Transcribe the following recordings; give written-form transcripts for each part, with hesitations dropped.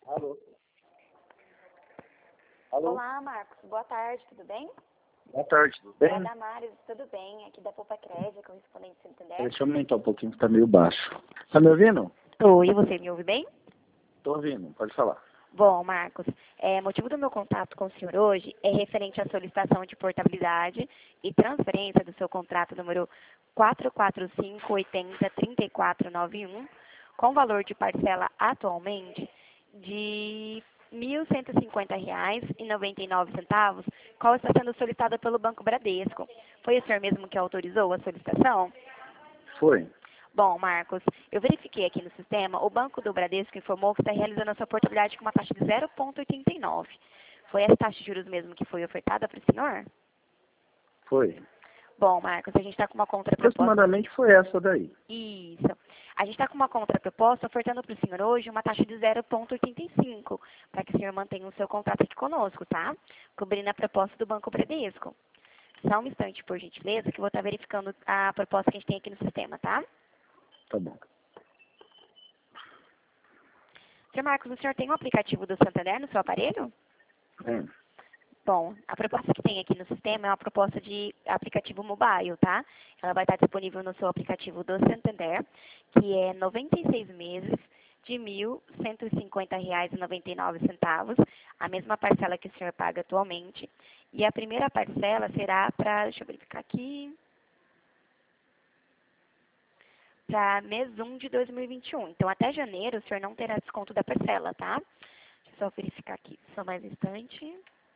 Alô? Alô? Olá, Marcos. Boa tarde, tudo bem? Boa tarde, tudo É bem? da Damares, tudo bem? Aqui da Poupa Crédito, correspondente Santander. Deixa eu aumentar um pouquinho que tá meio baixo. Tá me ouvindo? Tô, e você me ouve bem? Tô ouvindo, pode falar. Bom, Marcos, motivo do meu contato com o senhor hoje é referente à solicitação de portabilidade e transferência do seu contrato número 445803491, com valor de parcela atualmente de R$ 1.150,99, qual está sendo solicitada pelo Banco Bradesco. Foi o senhor mesmo que autorizou a solicitação? Foi. Bom, Marcos, eu verifiquei aqui no sistema, o Banco do Bradesco informou que está realizando a sua portabilidade com uma taxa de 0,89. Foi essa taxa de juros mesmo que foi ofertada para o senhor? Foi. Bom, Marcos, a gente está com uma contraproposta. Aproximadamente foi essa daí. Isso. A gente está com uma contraproposta ofertando para o senhor hoje uma taxa de 0,85, para que o senhor mantenha o seu contrato aqui conosco, tá? Cobrindo a proposta do Banco Bradesco. Só um instante, por gentileza, que eu vou estar verificando a proposta que a gente tem aqui no sistema, tá? Tá bom. Senhor Marcos, o senhor tem um aplicativo do Santander no seu aparelho? Tem. Bom, a proposta que tem aqui no sistema é uma proposta de aplicativo mobile, tá? Ela vai estar disponível no seu aplicativo do Santander, que é 96 meses de R$ 1.150,99, a mesma parcela que o senhor paga atualmente. E a primeira parcela será para, deixa eu verificar aqui, para mês 1 de 2021. Então, até janeiro, o senhor não terá desconto da parcela, tá? Deixa eu só verificar aqui, só mais um instante.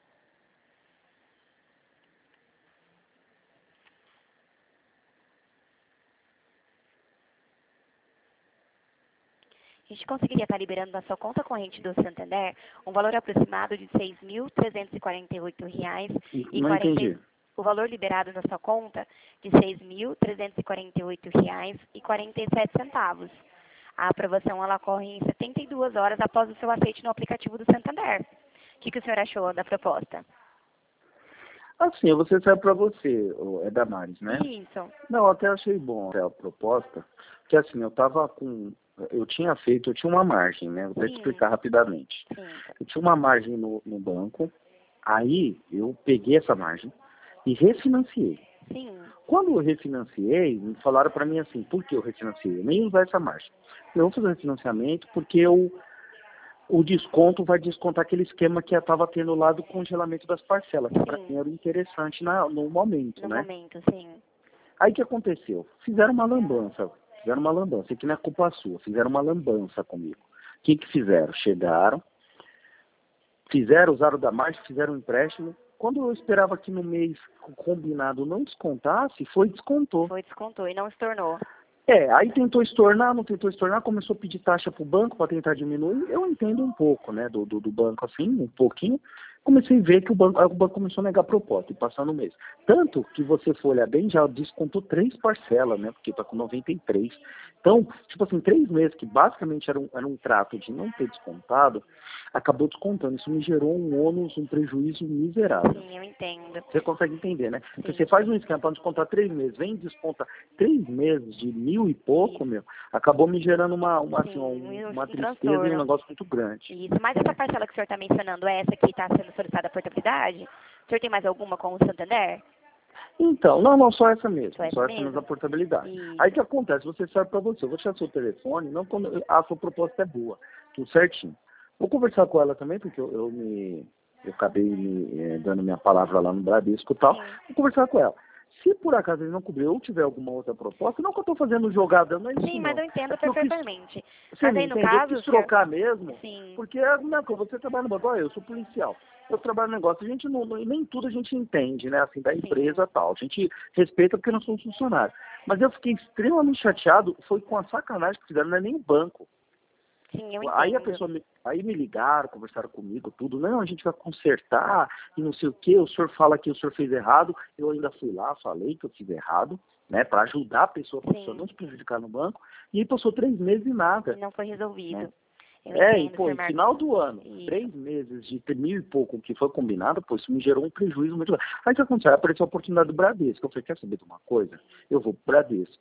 A gente conseguiria estar liberando na sua conta corrente do Santander um valor aproximado de R$ 6.348,40. Não entendi. O valor liberado na sua conta de R$ 6.348,47. A aprovação ela ocorre em 72 horas após o seu aceite no aplicativo do Santander. O que o senhor achou da proposta? Assim, eu vou ser sério pra você, é Damares, né? Isso. Não, eu até achei bom a proposta, porque assim, eu tinha uma margem, né? Vou até te Sim. explicar rapidamente. Sim. Eu tinha uma margem no banco, aí eu peguei essa margem e refinanciei. Sim. Quando eu refinanciei, me falaram para mim assim, por que eu refinanciei? Eu nem ia usar essa margem. Eu vou fazer o refinanciamento porque o desconto vai descontar aquele esquema que eu estava tendo lá do congelamento das parcelas, que para mim era interessante no momento, No né? momento, sim. Aí o que aconteceu? Fizeram uma lambança, e que não é culpa sua, fizeram uma lambança comigo. O que fizeram? Chegaram, usaram da margem, fizeram um empréstimo. Quando eu esperava que no mês combinado não descontasse, descontou. Foi, descontou e não se tornou. Aí tentou estornar, não tentou estornar, começou a pedir taxa para o banco para tentar diminuir. Eu entendo um pouco, né, do banco assim, um pouquinho. Comecei a ver que o banco começou a negar a proposta e passar no mês. Tanto que você for olhar bem, já descontou 3 parcelas, né, porque está com 93. Então, tipo assim, 3 meses, que basicamente era um trato de não ter descontado, acabou descontando. Isso me gerou um ônus, um prejuízo miserável. Sim, eu entendo. Você consegue entender, né? Porque Sim. você faz um esquema para descontar 3 meses, vem e desconta 3 meses de 1.000 e pouco, meu, acabou me gerando uma tristeza e um transtorno. negócio muito grande. Isso, mas essa parcela que o senhor está mencionando é essa que está sendo solicitada a portabilidade? O senhor tem mais alguma com o Santander? Então, não, só essa mesmo. Só essa Só essa mesmo? mesmo a portabilidade. Isso. Aí o que acontece? Você serve para você. Eu vou tirar seu telefone, não quando a sua proposta é boa, tudo certinho. Vou conversar com ela também, porque eu acabei dando minha palavra lá no Bradesco e tal. Sim. Vou conversar com ela. Se por acaso ele não cobrir ou tiver alguma outra proposta, não que eu estou fazendo jogada, não é isso. Sim, não. mas eu entendo Porque perfeitamente. você Mas me aí no entende? Eu caso, quis trocar mesmo, Sim. porque você trabalha no banco, eu sou policial. Eu trabalho no negócio, a gente nem tudo a gente entende, né, assim, da empresa e tal. A gente respeita porque nós somos funcionários. Mas eu fiquei extremamente chateado, foi com a sacanagem que fizeram, não é nem o banco. Sim, eu Aí entendo. aí me ligaram, conversaram comigo, tudo, não, a gente vai consertar e não sei o quê, o senhor fala que o senhor fez errado, eu ainda fui lá, falei que eu fiz errado, né, para ajudar a pessoa não se prejudicar no banco, e aí passou 3 meses e nada. E não foi resolvido. Né? Eu entendo, E senhor em Marcos. final do ano, Isso. 3 meses de 1.000 e pouco que foi combinado, isso me gerou um prejuízo muito grande. Aí o que aconteceu? Apareceu a oportunidade do Bradesco. Eu falei, quer saber de uma coisa? Eu vou pro Bradesco.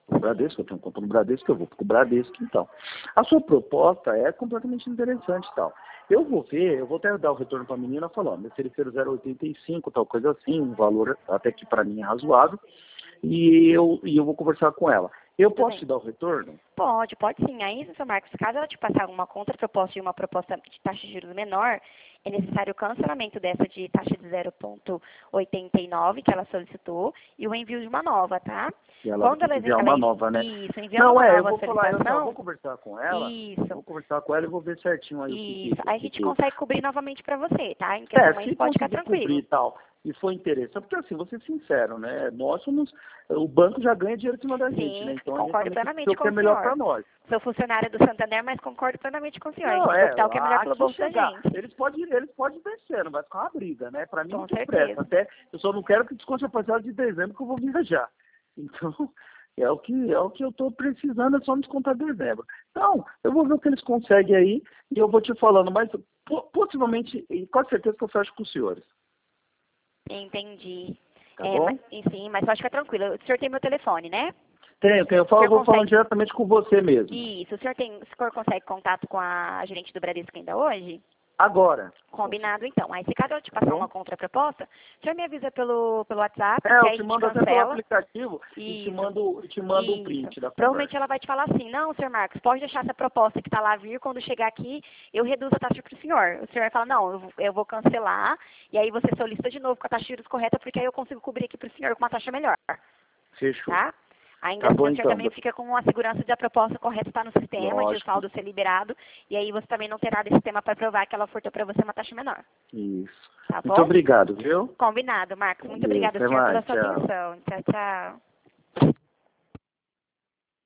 O Bradesco, eu tenho conta no Bradesco, eu vou pro Bradesco, então. A sua proposta é completamente interessante e tal. Eu vou ver, eu vou até dar o retorno para a menina falando, meu ceifeiro 0,85, tal coisa assim, um valor até que para mim é razoável, e eu vou conversar com ela. Eu Tudo posso bem. te dar o retorno? Pode sim. Aí, seu Marcos, caso ela te passar alguma contraproposta de uma proposta de taxa de juros menor, é necessário o cancelamento dessa de taxa de 0,89 que ela solicitou e o envio de uma nova, tá? E ela vai Quando ter que enviar uma nova, né? Isso, enviando Não, uma eu nova vou falar, eu só solicitação, vou conversar com ela, isso, e vou ver certinho aí o que isso. Aí a gente que consegue cobrir novamente para você, tá? Em questão aí, se pode ficar conseguir cobrir tranquilo. e tal, e for interessante, porque assim, vou ser sincero, né? Nós somos, o banco já ganha dinheiro em cima da gente, né? Sim, Então a gente concordo também tem que ver plenamente o que com é o melhor para senhor. nós. Sou funcionária do Santander, mas concordo plenamente com o senhor. A gente Não, tem que optar o que é melhor pelo aqui bolso da chegar, gente. eles podem vencer, não vai ficar uma briga, né? Para mim não Com tem pressa, certeza. até eu só não quero que desconte a parcela de dezembro que eu vou viajar. Então, é o que eu estou precisando, é só me descontar dezembro. Então, eu vou ver o que eles conseguem aí e eu vou te falando, mas possivelmente, e com certeza que eu fecho com os senhores. Entendi. Tá bom? Sim, mas pode ficar tranquilo. O senhor tem meu telefone, né? Tenho, eu O senhor vou falando consegue... diretamente com você mesmo. Isso, o senhor consegue contato com a gerente do Bradesco ainda hoje? Agora. Combinado, então. Aí, se caso eu te Tá passar bom? uma contraproposta, o senhor me avisa pelo WhatsApp, que Eu aí a te gente mando até pelo cancela. aplicativo e te Isso. mando o Isso. print da Provavelmente conversa. ela vai te falar assim, não, senhor Marcos, pode deixar essa proposta que está lá vir, quando chegar aqui, eu reduzo a taxa para o senhor. O senhor vai falar, não, eu vou cancelar, e aí você solicita de novo com a taxa de juros correta, porque aí eu consigo cobrir aqui para o senhor com uma taxa melhor, Fechou. tá? Ainda Tá assim, bom o senhor então. também fica com a segurança de a proposta correta estar no sistema, de o Lógico. saldo ser liberado, e aí você também não terá desse tema para provar que ela ofertou para você uma taxa menor, Isso. tá Muito bom? obrigado, viu? Combinado, Marcos. Muito Beleza, obrigada, até senhor, pela mais. sua Tchau. atenção. Tchau, tchau.